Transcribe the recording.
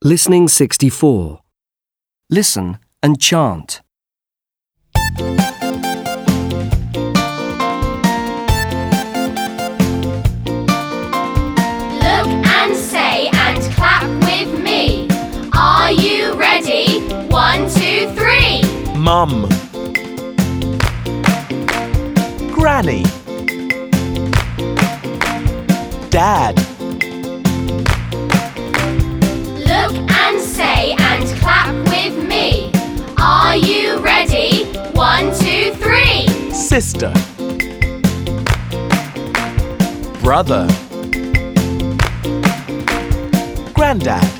Listening 64. Listen and chant. Look and say and clap with me. Are you ready? 1, 2, 3. Mum. Granny. Dad. Look and say and clap with me. Are you ready? 1, 2, 3. Sister. Brother. Granddad.